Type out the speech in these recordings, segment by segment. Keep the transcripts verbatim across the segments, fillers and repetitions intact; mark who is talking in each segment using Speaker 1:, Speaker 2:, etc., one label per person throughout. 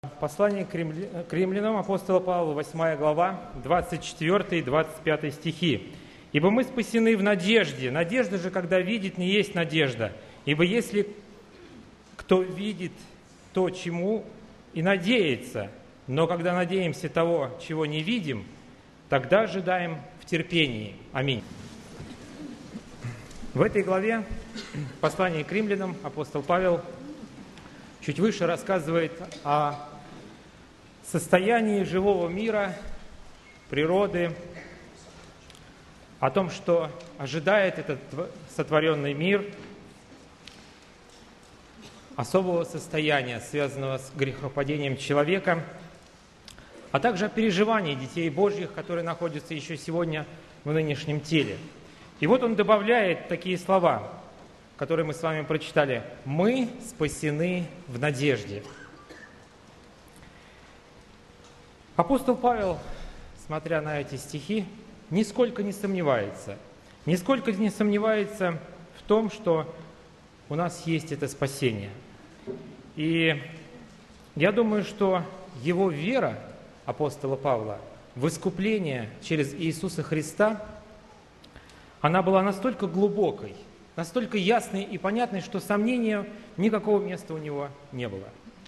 Speaker 1: Послание к римлянам апостола Павла, восьмая глава, двадцать четвёртый и двадцать пятый стихи. «Ибо мы спасены в надежде». Надежда же, когда видит, не есть надежда. «Ибо если кто видит то, чему и надеется, но когда надеемся того, чего не видим, тогда ожидаем в терпении». Аминь. В этой главе послания к римлянам апостол Павел чуть выше рассказывает о состоянии живого мира, природы, о том, что ожидает этот сотворенный мир, особого состояния, связанного с грехопадением человека, а также о переживании детей Божьих, которые находятся еще сегодня в нынешнем теле. И вот он добавляет такие слова, которые мы с вами прочитали: «Мы спасены в надежде». Апостол Павел, смотря на эти стихи, нисколько не сомневается, нисколько не сомневается в том, что у нас есть это спасение. И я думаю, что его вера, апостола Павла, в искупление через Иисуса Христа, она была настолько глубокой, настолько ясной и понятной, что сомнения никакого места у него не было.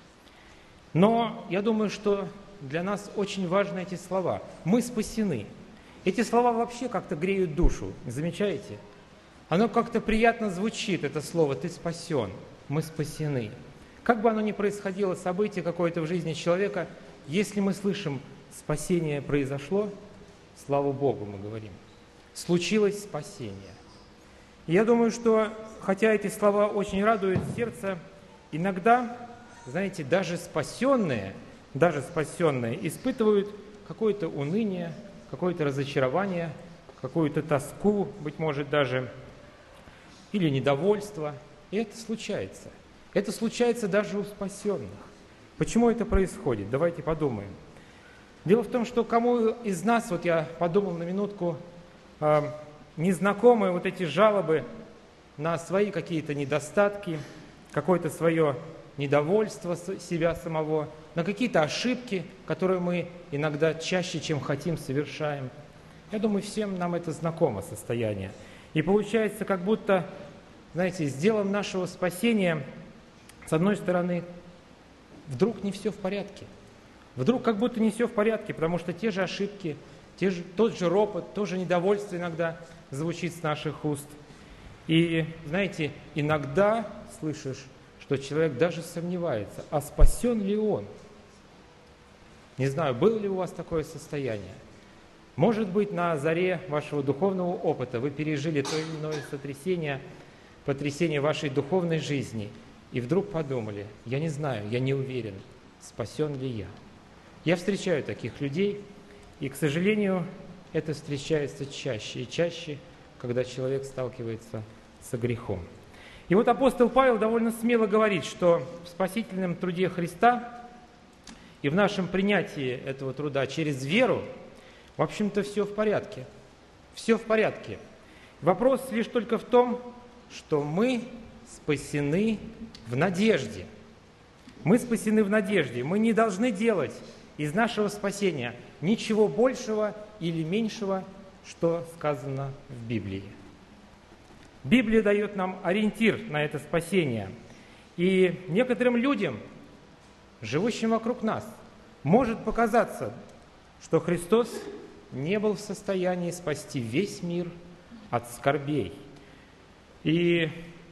Speaker 1: Но я думаю, что для нас очень важны эти слова. Мы спасены. Эти слова вообще как-то греют душу, замечаете? Оно как-то приятно звучит, это слово «ты спасен», «мы спасены». Как бы оно ни происходило, событие какое-то в жизни человека, если мы слышим «спасение произошло», слава Богу, мы говорим, случилось спасение. И я думаю, что, хотя эти слова очень радуют сердце, иногда, знаете, даже спасенные, даже спасенные испытывают какое-то уныние, какое-то разочарование, какую-то тоску, быть может, даже, или недовольство. И это случается. Это случается даже у спасенных. Почему это происходит? Давайте подумаем. Дело в том, что кому из нас, вот я подумал на минутку, э, незнакомые вот эти жалобы на свои какие-то недостатки, какое-то свое недовольство себя самого, на какие-то ошибки, которые мы иногда чаще, чем хотим, совершаем. Я думаю, всем нам это знакомо состояние. И получается, как будто, знаете, с делом нашего спасения, с одной стороны, вдруг не все в порядке. Вдруг как будто не все в порядке, потому что те же ошибки, те же, тот же ропот, то же недовольство иногда звучит с наших уст. И, знаете, иногда слышишь, что человек даже сомневается, а спасен ли он? Не знаю, было ли у вас такое состояние. Может быть, на заре вашего духовного опыта вы пережили то или иное сотрясение, потрясение вашей духовной жизни, и вдруг подумали: я не знаю, я не уверен, спасен ли я. Я встречаю таких людей, и, к сожалению, это встречается чаще и чаще, когда человек сталкивается со грехом. И вот апостол Павел довольно смело говорит, что в спасительном труде Христа и в нашем принятии этого труда через веру, в общем-то, все в порядке. Все в порядке. Вопрос лишь только в том, что мы спасены в надежде. Мы спасены в надежде. Мы не должны делать из нашего спасения ничего большего или меньшего, что сказано в Библии. Библия дает нам ориентир на это спасение. И некоторым людям, живущим вокруг нас, может показаться, что Христос не был в состоянии спасти весь мир от скорбей. И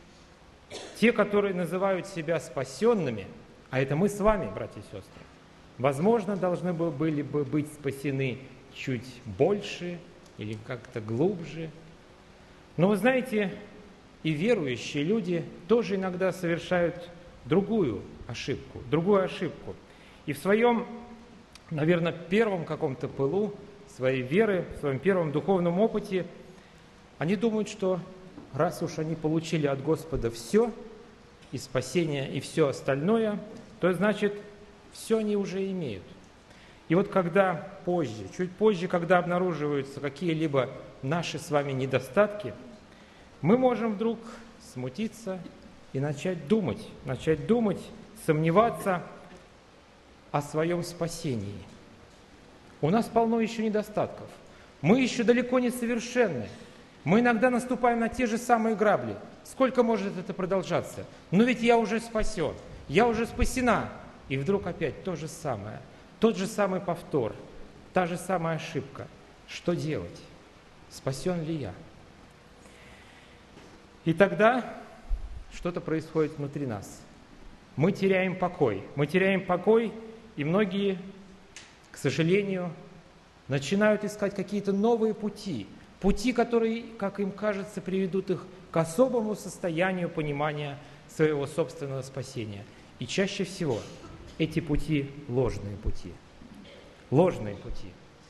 Speaker 1: те, которые называют себя спасенными, а это мы с вами, братья и сестры, возможно, должны были бы быть спасены чуть больше или как-то глубже. Но вы знаете, и верующие люди тоже иногда совершают другую ошибку, другую ошибку. И в своем, наверное, первом каком-то пылу своей веры, в своем первом духовном опыте, они думают, что раз уж они получили от Господа все, и спасение, и все остальное, то значит, все они уже имеют. И вот когда позже, чуть позже, когда обнаруживаются какие-либо наши с вами недостатки, мы можем вдруг смутиться и начать думать, начать думать, сомневаться, о своем спасении. У нас полно еще недостатков. Мы еще далеко не совершенны. Мы иногда наступаем на те же самые грабли. Сколько может это продолжаться? Но ведь я уже спасен, я уже спасена. И вдруг опять то же самое, тот же самый повтор, та же самая ошибка. Что делать? Спасен ли я? И тогда что-то происходит внутри нас. Мы теряем покой. Мы теряем покой, и многие, к сожалению, начинают искать какие-то новые пути. Пути, которые, как им кажется, приведут их к особому состоянию понимания своего собственного спасения. И чаще всего эти пути – ложные пути. Ложные пути.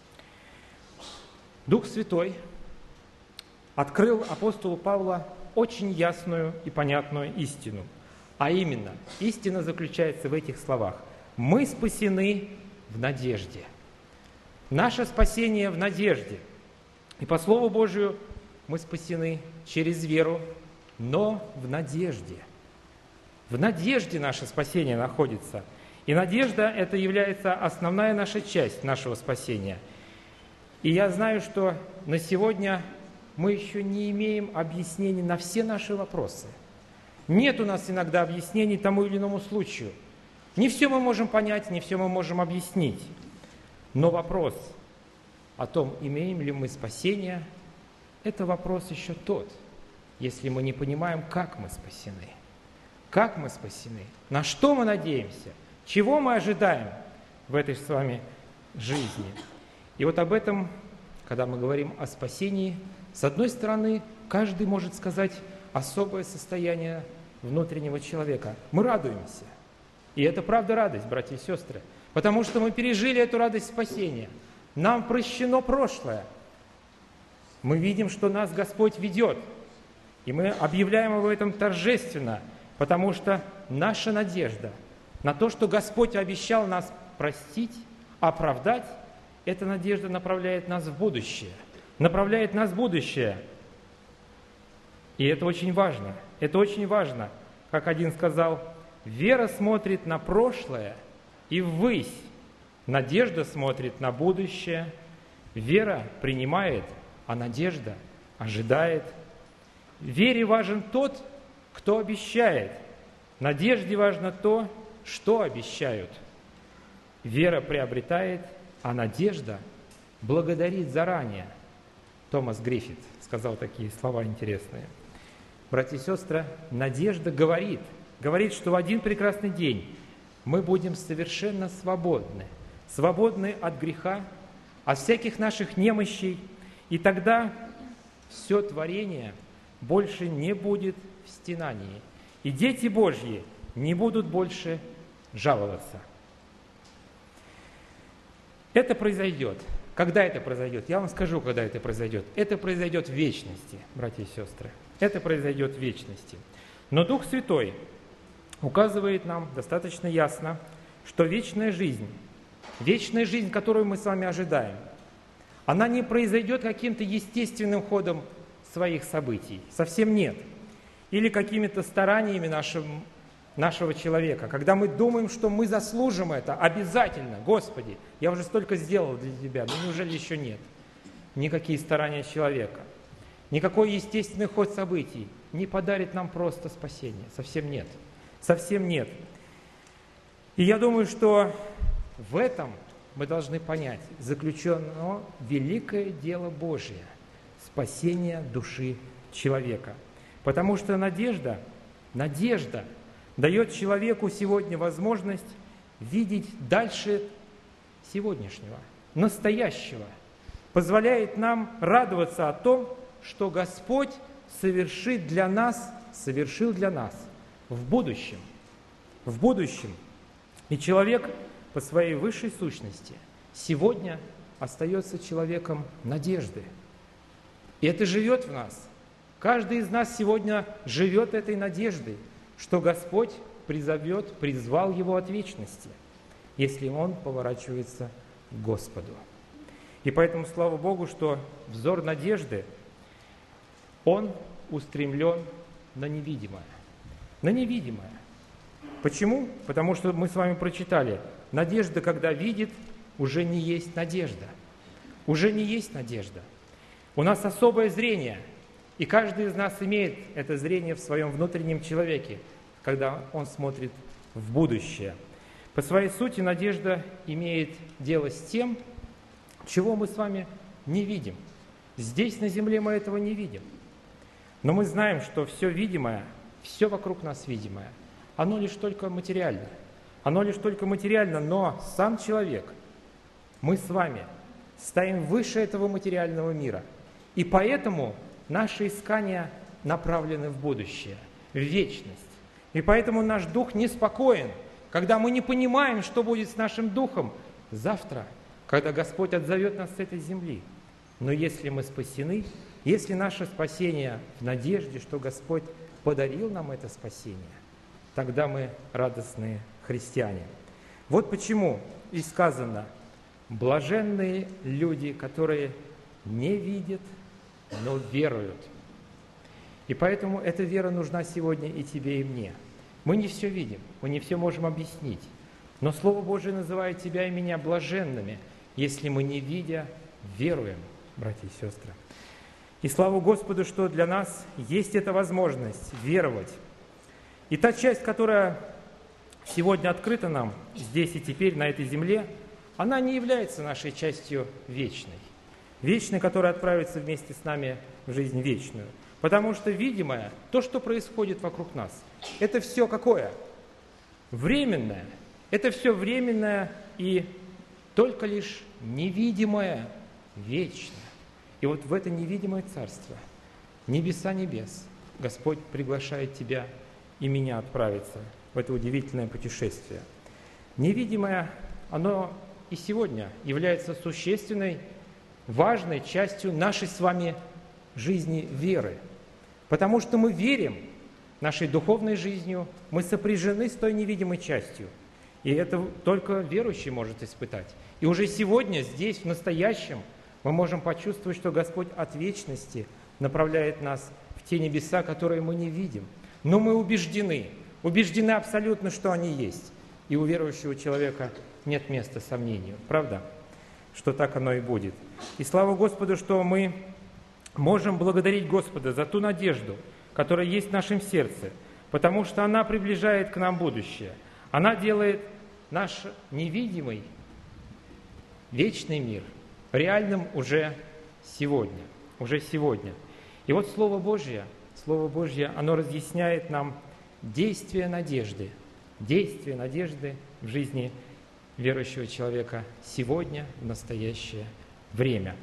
Speaker 1: Дух Святой открыл апостолу Павла очень ясную и понятную истину. А именно, истина заключается в этих словах. Мы спасены в надежде. Наше спасение в надежде. И по Слову Божию мы спасены через веру, но в надежде. В надежде наше спасение находится. И надежда – это является основная наша часть нашего спасения. И я знаю, что на сегодня мы еще не имеем объяснений на все наши вопросы. Нет у нас иногда объяснений тому или иному случаю. Не все мы можем понять, не все мы можем объяснить. Но вопрос о том, имеем ли мы спасение, это вопрос еще тот, если мы не понимаем, как мы спасены. Как мы спасены? На что мы надеемся? Чего мы ожидаем в этой с вами жизни? И вот об этом, когда мы говорим о спасении, с одной стороны, каждый может сказать особое состояние внутреннего человека. Мы радуемся. И это правда радость, братья и сестры, потому что мы пережили эту радость спасения. Нам прощено прошлое. Мы видим, что нас Господь ведет. И мы объявляем об этом торжественно, потому что наша надежда на то, что Господь обещал нас простить, оправдать, эта надежда направляет нас в будущее. Направляет нас в будущее. И это очень важно. Это очень важно. Как один сказал, вера смотрит на прошлое и ввысь. Надежда смотрит на будущее. Вера принимает, а надежда ожидает. В вере важен тот, кто обещает. В надежде важно то, что обещают. Вера приобретает, а надежда благодарит заранее. Томас Гриффит сказал такие слова интересные. Братья и сестры, надежда говорит, говорит, что в один прекрасный день мы будем совершенно свободны, свободны от греха, от всяких наших немощей, и тогда все творение больше не будет в стенании, и дети Божьи не будут больше жаловаться. Это произойдет. Когда это произойдет? Я вам скажу, когда это произойдет. Это произойдет в вечности, братья и сестры. Это произойдет в вечности. Но Дух Святой указывает нам достаточно ясно, что вечная жизнь, вечная жизнь, которую мы с вами ожидаем, она не произойдет каким-то естественным ходом своих событий. Совсем нет. Или какими-то стараниями нашим, нашего человека. Когда мы думаем, что мы заслужим это, обязательно, Господи, я уже столько сделал для Тебя, но неужели еще нет? Никакие старания человека, никакой естественный ход событий не подарит нам просто спасение. Совсем нет. Совсем нет. И я думаю, что в этом мы должны понять, заключено великое дело Божие, спасение души человека. Потому что надежда, надежда дает человеку сегодня возможность видеть дальше сегодняшнего, настоящего, позволяет нам радоваться о том, что Господь совершит для нас, совершил для нас в будущем, в будущем. И человек по своей высшей сущности сегодня остается человеком надежды. И это живет в нас. Каждый из нас сегодня живет этой надеждой, что Господь призовет, призвал его от вечности, если он поворачивается к Господу. И поэтому, слава Богу, что взор надежды, он устремлен на невидимое. На невидимое. Почему? Потому что мы с вами прочитали, надежда, когда видит, уже не есть надежда. Уже не есть надежда. У нас особое зрение, и каждый из нас имеет это зрение в своем внутреннем человеке, когда он смотрит в будущее. По своей сути, надежда имеет дело с тем, чего мы с вами не видим. Здесь, на земле, мы этого не видим. Но мы знаем, что все видимое, все вокруг нас видимое, оно лишь только материально. Оно лишь только материально, но сам человек, мы с вами, стоим выше этого материального мира. И поэтому наши искания направлены в будущее, в вечность. И поэтому наш дух неспокоен, когда мы не понимаем, что будет с нашим духом завтра, когда Господь отзовет нас с этой земли. Но если мы спасены, если наше спасение в надежде, что Господь подарил нам это спасение, тогда мы радостные христиане. Вот почему и сказано: блаженные люди, которые не видят, но веруют. И поэтому эта вера нужна сегодня и тебе, и мне. Мы не все видим, мы не все можем объяснить, но Слово Божие называет тебя и меня блаженными, если мы, не видя, веруем, братья и сестры. И слава Господу, что для нас есть эта возможность веровать. И та часть, которая сегодня открыта нам здесь и теперь, на этой земле, она не является нашей частью вечной. Вечной, которая отправится вместе с нами в жизнь вечную. Потому что видимое, то, что происходит вокруг нас, это все какое? Временное. Это все временное и только лишь невидимое вечно. И вот в это невидимое царство, небеса небес, Господь приглашает тебя и меня отправиться в это удивительное путешествие. Невидимое, оно и сегодня является существенной, важной частью нашей с вами жизни веры. Потому что мы верим нашей духовной жизнью, мы сопряжены с той невидимой частью. И это только верующий может испытать. И уже сегодня, здесь, в настоящем, мы можем почувствовать, что Господь от вечности направляет нас в те небеса, которые мы не видим. Но мы убеждены, убеждены абсолютно, что они есть. И у верующего человека нет места сомнению. Правда? Что так оно и будет. И слава Господу, что мы можем благодарить Господа за ту надежду, которая есть в нашем сердце, потому что она приближает к нам будущее. Она делает наш невидимый, вечный мир реальным уже сегодня. Уже сегодня. И вот Слово Божье, Слово Божье, оно разъясняет нам действие надежды, действие надежды в жизни верующего человека сегодня, в настоящее время.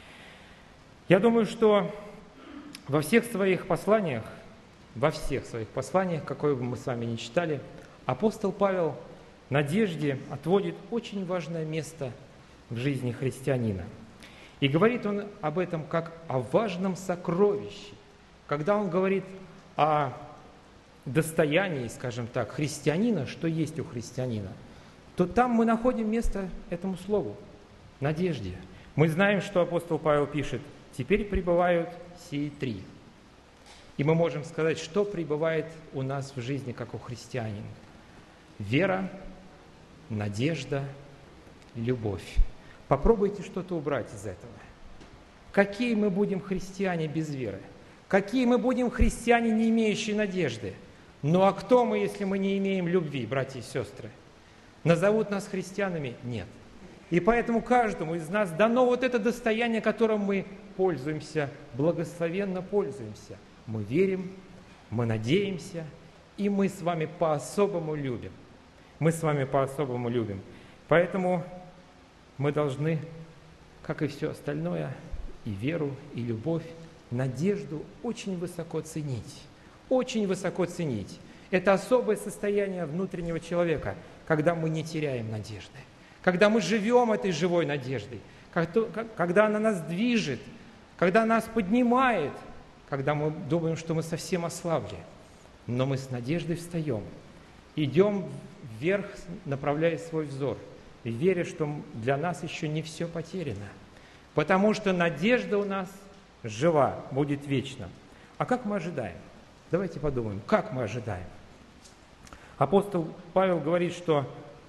Speaker 1: Я думаю, что во всех своих посланиях, во всех своих посланиях, какое бы мы с вами ни читали, апостол Павел надежде отводит очень важное место в жизни христианина. И говорит он об этом как о важном сокровище. Когда он говорит о достоянии, скажем так, христианина, что есть у христианина, то там мы находим место этому слову – надежде. Мы знаем, что апостол Павел пишет: «Теперь пребывают сии три». И мы можем сказать, что пребывает у нас в жизни, как у христианина. Вера, надежда, любовь. Попробуйте что-то убрать из этого. Какие мы будем христиане без веры? Какие мы будем христиане, не имеющие надежды? Ну а кто мы, если мы не имеем любви, братья и сестры? Назовут нас христианами? Нет. И поэтому каждому из нас дано вот это достояние, которым мы пользуемся, благословенно пользуемся. Мы верим, мы надеемся, и мы с вами по-особому любим. Мы с вами по-особому любим. Поэтому мы должны, как и все остальное, и веру, и любовь, надежду очень высоко ценить. Очень высоко ценить. Это особое состояние внутреннего человека, когда мы не теряем надежды. Когда мы живем этой живой надеждой, когда она нас движет, когда нас поднимает, когда мы думаем, что мы совсем ослабли. Но мы с надеждой встаем, идем вверх, направляя свой взор, и веря, что для нас еще не все потеряно. Потому что надежда у нас жива, будет вечна. А как мы ожидаем? Давайте подумаем, как мы ожидаем. Апостол Павел говорит, что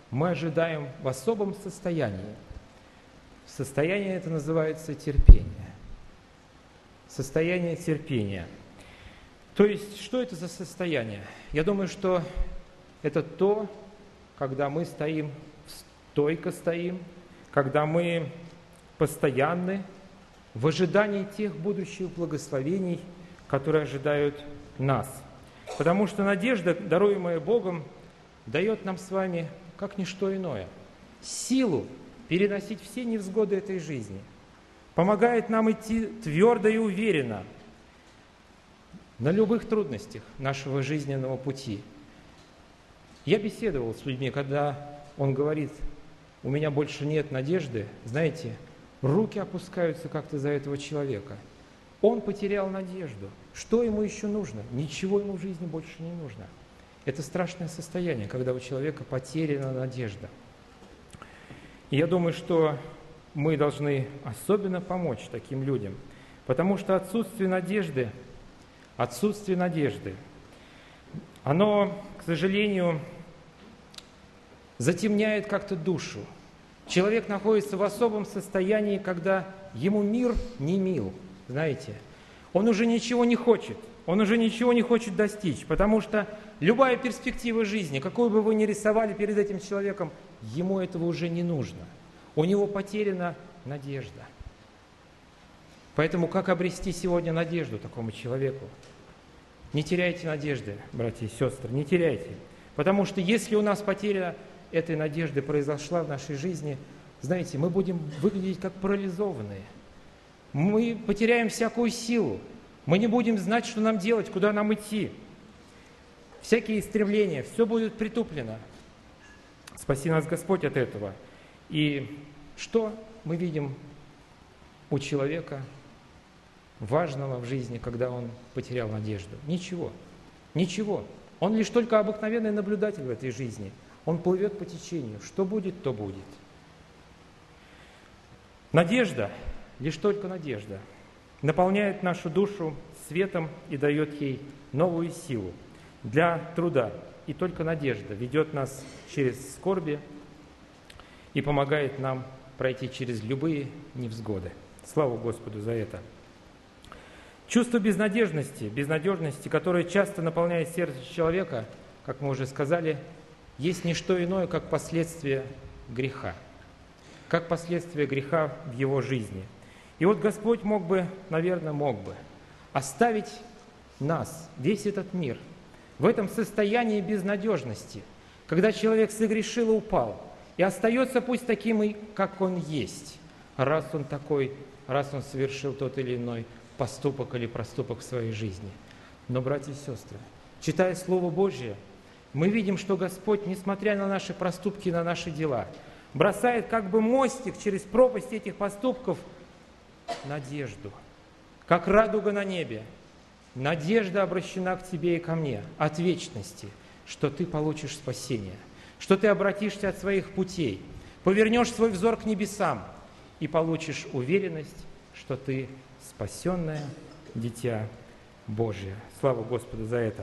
Speaker 1: мы ожидаем в особом состоянии. Состояние это называется терпение. Состояние терпения. То есть, что это за состояние? Я думаю, что это то, когда мы стоим, стойко стоим, когда мы постоянны в ожидании тех будущих благословений, которые ожидают нас. Потому что надежда, даруемая Богом, дает нам с вами, как ничто иное, силу переносить все невзгоды этой жизни, помогает нам идти твердо и уверенно на любых трудностях нашего жизненного пути. Я беседовал с людьми, когда он говорит, у меня больше нет надежды, знаете, руки опускаются как-то за этого человека. Он потерял надежду. Что ему еще нужно? Ничего ему в жизни больше не нужно. Это страшное состояние, когда у человека потеряна надежда. И я думаю, что мы должны особенно помочь таким людям, потому что отсутствие надежды, отсутствие надежды, оно, к сожалению, затемняет как-то душу. Человек находится в особом состоянии, когда ему мир не мил, знаете. Он уже ничего не хочет, он уже ничего не хочет достичь, потому что любая перспектива жизни, какую бы вы ни рисовали перед этим человеком, ему этого уже не нужно. У него потеряна надежда. Поэтому как обрести сегодня надежду такому человеку? Не теряйте надежды, братья и сестры, не теряйте. Потому что если у нас потеря этой надежды произошла в нашей жизни, знаете, мы будем выглядеть как парализованные. Мы потеряем всякую силу. Мы не будем знать, что нам делать, куда нам идти. Всякие стремления, все будет притуплено. Спаси нас Господь от этого. И что мы видим у человека важного в жизни, когда он потерял надежду? Ничего. Ничего. Он лишь только обыкновенный наблюдатель в этой жизни. Он плывет по течению. Что будет, то будет. Надежда, лишь только надежда, наполняет нашу душу светом и дает ей новую силу для труда. И только надежда ведет нас через скорби и помогает нам пройти через любые невзгоды. Слава Господу за это. Чувство безнадежности, безнадежности, которое часто наполняет сердце человека, как мы уже сказали, есть не что иное, как последствия греха. Как последствия греха в его жизни. И вот Господь мог бы, наверное, мог бы оставить нас, весь этот мир, в этом состоянии безнадежности, когда человек согрешил и упал, и остается пусть таким, как он есть, раз он такой, раз он совершил тот или иной поступок или проступок в своей жизни. Но, братья и сестры, читая Слово Божье, мы видим, что Господь, несмотря на наши проступки, на наши дела, бросает как бы мостик через пропасть этих поступков надежду, как радуга на небе. Надежда обращена к тебе и ко мне от вечности, что ты получишь спасение, что ты обратишься от своих путей, повернешь свой взор к небесам и получишь уверенность, что ты спасенное дитя Божие. Слава Господу за это.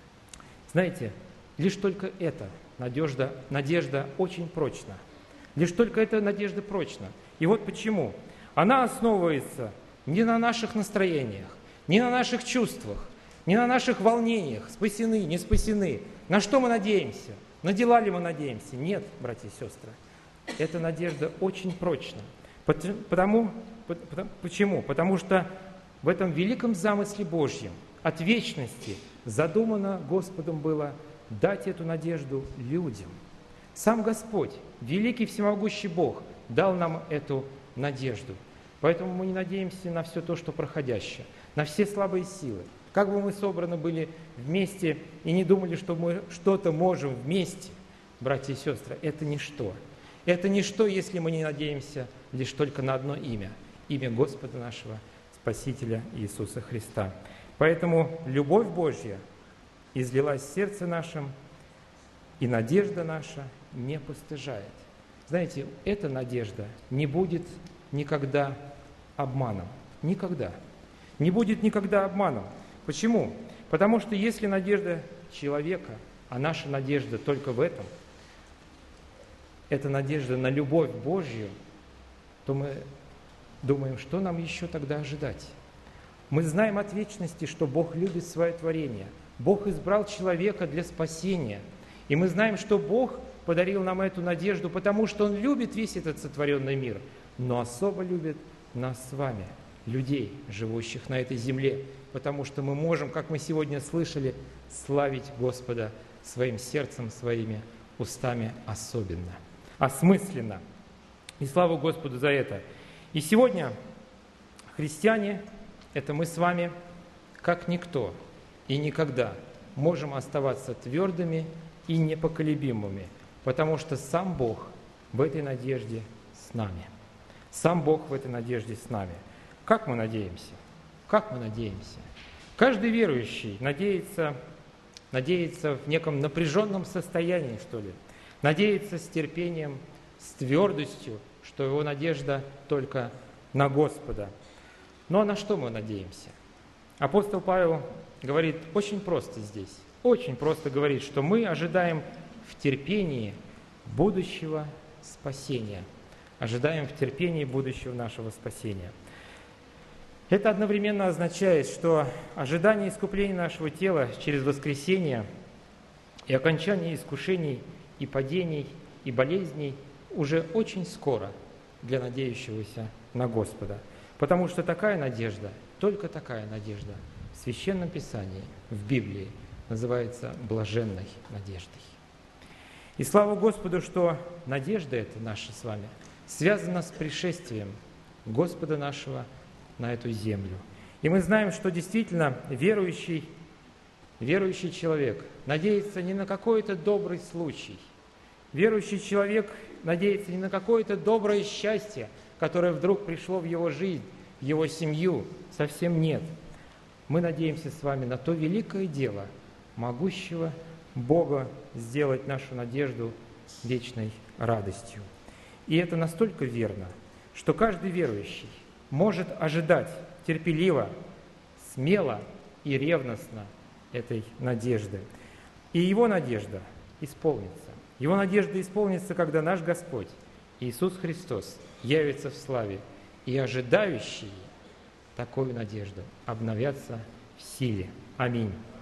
Speaker 1: Знаете, лишь только эта надежда, надежда очень прочна. Лишь только эта надежда прочна. И вот почему. Она основывается не на наших настроениях, не на наших чувствах, не на наших волнениях, спасены, не спасены. На что мы надеемся? На дела ли мы надеемся? Нет, братья и сестры. Эта надежда очень прочна. Потому, потому, почему? Потому что в этом великом замысле Божьем от вечности задумано Господом было дать эту надежду людям. Сам Господь, великий всемогущий Бог, дал нам эту надежду. Поэтому мы не надеемся на все то, что проходящее, на все слабые силы. Как бы мы собраны были вместе и не думали, что мы что-то можем вместе, братья и сестры, это ничто. Это ничто, если мы не надеемся лишь только на одно имя, имя Господа нашего, Спасителя Иисуса Христа. Поэтому любовь Божья излилась в сердце нашем, и надежда наша не постыжает. Знаете, эта надежда не будет никогда обманом. Никогда. Не будет никогда обманом. Почему? Потому что если надежда человека, а наша надежда только в этом, это надежда на любовь Божью, то мы думаем, что нам еще тогда ожидать? Мы знаем от вечности, что Бог любит свое творение. Бог избрал человека для спасения. И мы знаем, что Бог подарил нам эту надежду, потому что Он любит весь этот сотворенный мир, но особо любит нас с вами, людей, живущих на этой земле, потому что мы можем, как мы сегодня слышали, славить Господа своим сердцем, своими устами особенно, осмысленно. И слава Господу за это. И сегодня христиане, это мы с вами, как никто и никогда, можем оставаться твердыми и непоколебимыми, потому что сам Бог в этой надежде с нами. Сам Бог в этой надежде с нами. Как мы надеемся? Как мы надеемся? Каждый верующий надеется, надеется в неком напряженном состоянии, что ли. Надеется с терпением, с твердостью, что его надежда только на Господа. Но на что мы надеемся? Апостол Павел говорит очень просто здесь. Очень просто говорит, что мы ожидаем в терпении будущего спасения. Ожидаем в терпении будущего нашего спасения. Это одновременно означает, что ожидание искупления нашего тела через воскресение и окончание искушений и падений и болезней уже очень скоро для надеющегося на Господа. Потому что такая надежда, только такая надежда в Священном Писании, в Библии, называется блаженной надеждой. И слава Господу, что надежда эта наша с вами связана с пришествием Господа нашего на эту землю. И мы знаем, что действительно верующий, верующий человек надеется не на какой-то добрый случай. Верующий человек надеется не на какое-то доброе счастье, которое вдруг пришло в его жизнь, в его семью. Совсем нет. Мы надеемся с вами на то великое дело, могущего Бога сделать нашу надежду вечной радостью. И это настолько верно, что каждый верующий может ожидать терпеливо, смело и ревностно этой надежды. И его надежда исполнится. Его надежда исполнится, когда наш Господь Иисус Христос явится в славе, и ожидающие такую надежду обновятся в силе. Аминь.